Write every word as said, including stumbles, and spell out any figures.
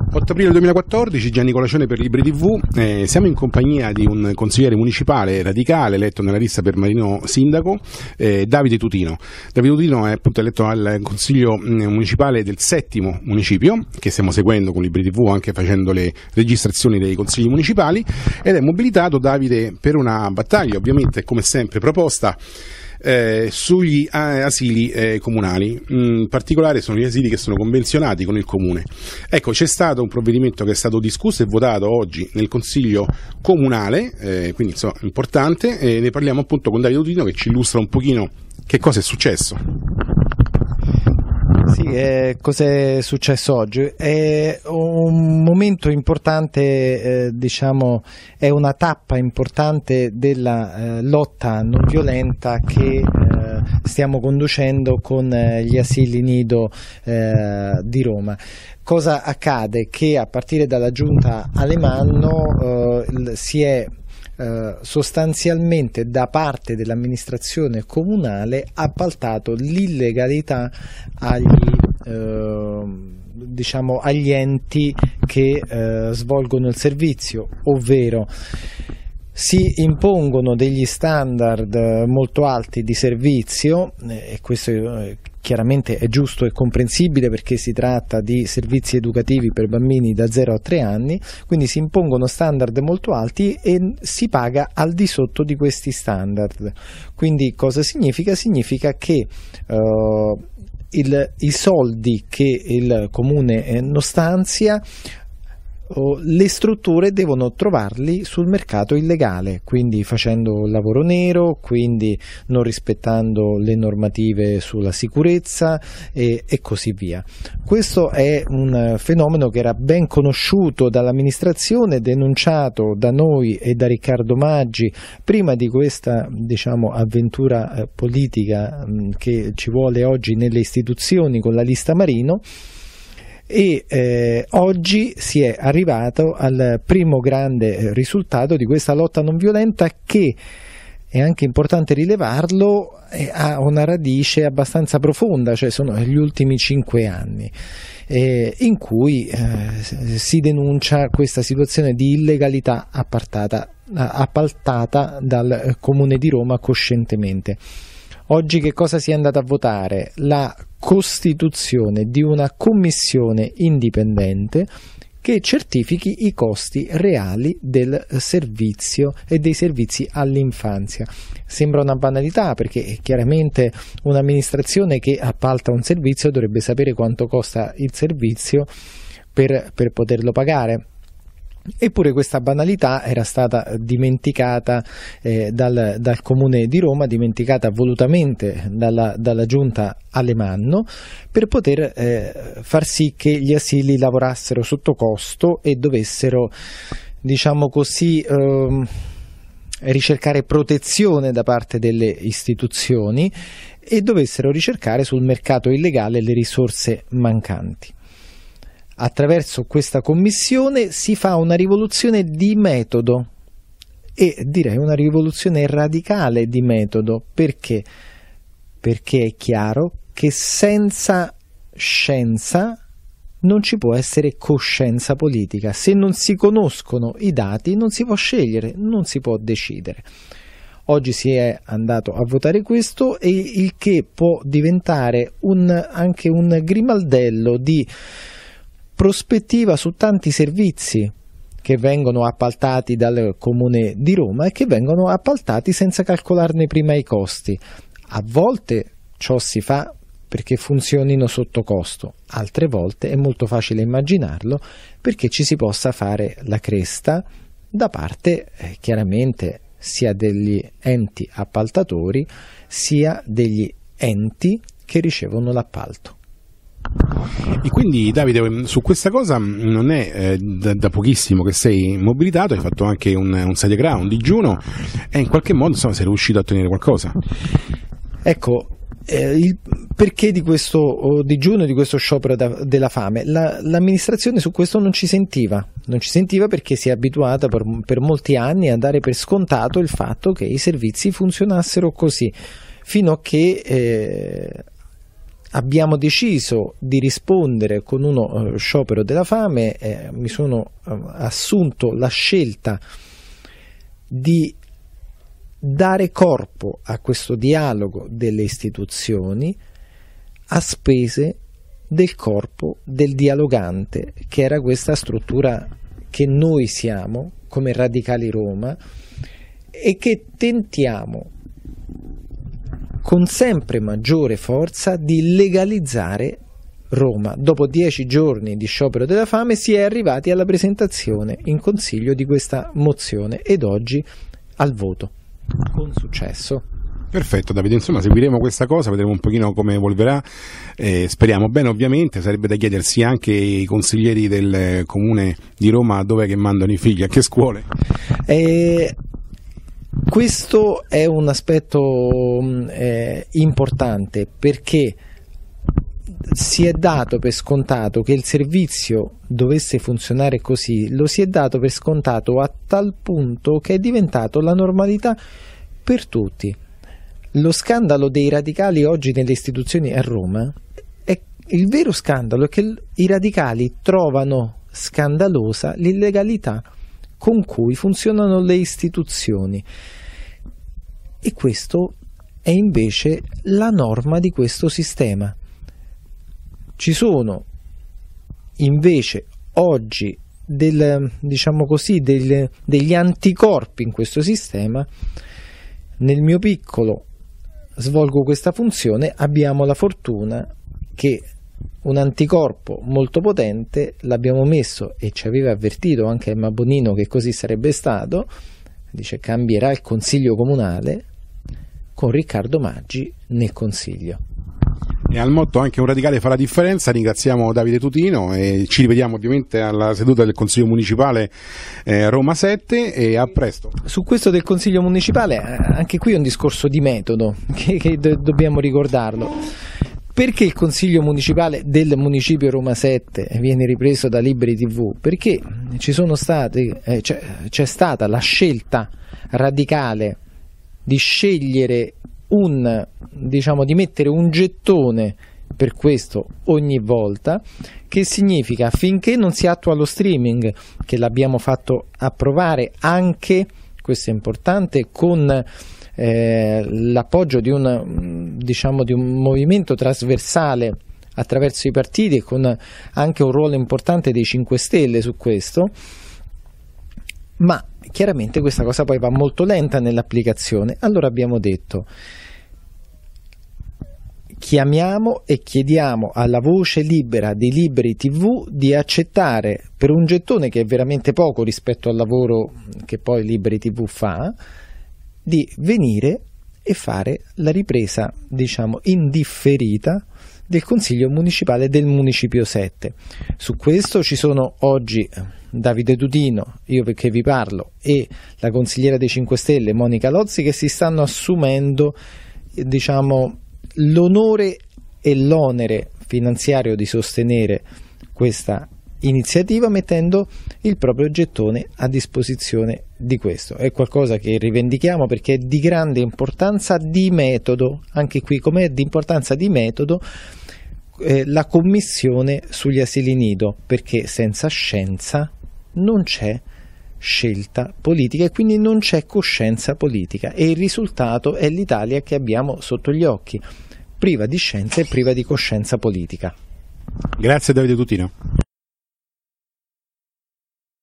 otto aprile duemilaquattordici, Gianni Colacione per Libri tivù. Eh, siamo in compagnia di un consigliere municipale radicale eletto nella lista per Marino Sindaco, eh, Davide Tutino. Davide Tutino è appunto eletto al consiglio municipale del settimo municipio, che stiamo seguendo con Libri tivù, anche facendo le registrazioni dei consigli municipali, ed è mobilitato, Davide, per una battaglia, ovviamente come sempre proposta, Eh, sugli asili eh, comunali. In particolare sono gli asili che sono convenzionati con il comune. Ecco, c'è stato un provvedimento che è stato discusso e votato oggi nel consiglio comunale, eh, quindi insomma importante, e ne parliamo appunto con Davide Tutino, che ci illustra un pochino che cosa è successo. Sì, eh, cos'è successo oggi? È un momento importante, eh, diciamo, è una tappa importante della eh, lotta non violenta che eh, stiamo conducendo con eh, gli asili nido eh, di Roma. Cosa accade? Che a partire dalla giunta Alemanno eh, si è Uh, sostanzialmente da parte dell'amministrazione comunale appaltato l'illegalità agli, uh, diciamo, agli enti che uh, svolgono il servizio, ovvero si impongono degli standard molto alti di servizio, e questo chiaramente è giusto e comprensibile perché si tratta di servizi educativi per bambini da zero a tre anni, quindi si impongono standard molto alti e si paga al di sotto di questi standard. Quindi cosa significa? Significa che uh, il, i soldi che il comune non stanzia, le strutture devono trovarli sul mercato illegale, quindi facendo lavoro nero, quindi non rispettando le normative sulla sicurezza e, e così via. Questo è un fenomeno che era ben conosciuto dall'amministrazione, denunciato da noi e da Riccardo Maggi prima di questa, diciamo, avventura eh, politica mh, che ci vuole oggi nelle istituzioni con la lista Marino. E eh, oggi si è arrivato al primo grande risultato di questa lotta non violenta che, è anche importante rilevarlo, eh, ha una radice abbastanza profonda, cioè sono gli ultimi cinque anni, eh, in cui eh, si denuncia questa situazione di illegalità appartata, appaltata dal Comune di Roma coscientemente. Oggi che cosa si è andato a votare? La costituzione di una commissione indipendente che certifichi i costi reali del servizio e dei servizi all'infanzia. Sembra una banalità perché chiaramente un'amministrazione che appalta un servizio dovrebbe sapere quanto costa il servizio per, per poterlo pagare. Eppure questa banalità era stata dimenticata eh, dal, dal Comune di Roma, dimenticata volutamente dalla, dalla giunta Alemanno, per poter eh, far sì che gli asili lavorassero sotto costo e dovessero, diciamo così, eh, ricercare protezione da parte delle istituzioni e dovessero ricercare sul mercato illegale le risorse mancanti. Attraverso questa commissione si fa una rivoluzione di metodo, e direi una rivoluzione radicale di metodo. Perché? Perché è chiaro che senza scienza non ci può essere coscienza politica. Se non si conoscono i dati non si può scegliere, non si può decidere. Oggi si è andato a votare questo, e il che può diventare un, anche un grimaldello di prospettiva su tanti servizi che vengono appaltati dal Comune di Roma e che vengono appaltati senza calcolarne prima i costi. A volte ciò si fa perché funzionino sotto costo, altre volte è molto facile immaginarlo perché ci si possa fare la cresta da parte eh, chiaramente sia degli enti appaltatori sia degli enti che ricevono l'appalto. E quindi Davide, su questa cosa non è eh, da, da pochissimo che sei mobilitato, hai fatto anche un, un satyagraha, un digiuno, e in qualche modo insomma sei riuscito a ottenere qualcosa. Ecco, eh, il perché di questo oh, digiuno, di questo sciopero da, della fame? La, l'amministrazione su questo non ci sentiva, non ci sentiva perché si è abituata per, per molti anni a dare per scontato il fatto che i servizi funzionassero così, fino a che eh, abbiamo deciso di rispondere con uno eh, sciopero della fame, eh, mi sono eh, assunto la scelta di dare corpo a questo dialogo delle istituzioni a spese del corpo del dialogante, che era questa struttura che noi siamo come Radicali Roma e che tentiamo con sempre maggiore forza di legalizzare Roma. Dopo dieci giorni di sciopero della fame si è arrivati alla presentazione in Consiglio di questa mozione ed oggi al voto, con successo. Perfetto Davide, insomma seguiremo questa cosa, vedremo un pochino come evolverà, eh, speriamo bene ovviamente. Sarebbe da chiedersi anche i consiglieri del Comune di Roma dov'è che mandano i figli, a che scuole? Eh, questo è un aspetto eh, importante, perché si è dato per scontato che il servizio dovesse funzionare così, lo si è dato per scontato a tal punto che è diventato la normalità per tutti. Lo scandalo dei radicali oggi nelle istituzioni a Roma, è il vero scandalo è che i radicali trovano scandalosa l'illegalità con cui funzionano le istituzioni, e questo è invece la norma di questo sistema. Ci sono invece oggi del, diciamo così, del, degli anticorpi in questo sistema. Nel mio piccolo svolgo questa funzione, abbiamo la fortuna che un anticorpo molto potente l'abbiamo messo, e ci aveva avvertito anche Emma Bonino che così sarebbe stato, dice cambierà il consiglio comunale con Riccardo Maggi nel consiglio. E al motto anche un radicale fa la differenza. Ringraziamo Davide Tutino e ci rivediamo ovviamente alla seduta del Consiglio Municipale eh, Roma sette, e a presto. Su questo del Consiglio Municipale anche qui è un discorso di metodo che, che do- dobbiamo ricordarlo. Perché il Consiglio Municipale del Municipio Roma sette viene ripreso da Liberi tivù? Perché ci sono stati, eh, c'è, c'è stata la scelta radicale di scegliere un, diciamo, di mettere un gettone per questo ogni volta, che significa finché non si attua lo streaming, che l'abbiamo fatto approvare anche, questo è importante, con eh, l'appoggio di un, diciamo, di un movimento trasversale attraverso i partiti e con anche un ruolo importante dei cinque Stelle su questo, ma chiaramente questa cosa poi va molto lenta nell'applicazione. Allora abbiamo detto: chiamiamo e chiediamo alla voce libera dei Liberi tivù di accettare, per un gettone che è veramente poco rispetto al lavoro che poi Liberi tivù fa, di venire e fare la ripresa, diciamo, indifferita del Consiglio Municipale del Municipio sette. Su questo ci sono oggi Davide Tutino, io perché vi parlo, e la consigliera dei cinque Stelle Monica Lozzi, che si stanno assumendo, diciamo, l'onore e l'onere finanziario di sostenere questa iniziativa, mettendo il proprio gettone a disposizione di questo. È qualcosa che rivendichiamo perché è di grande importanza di metodo, anche qui come è di importanza di metodo eh, la commissione sugli asili nido, perché senza scienza non c'è scelta politica e quindi non c'è coscienza politica, e il risultato è l'Italia che abbiamo sotto gli occhi, priva di scienza e priva di coscienza politica. Grazie Davide Tutino.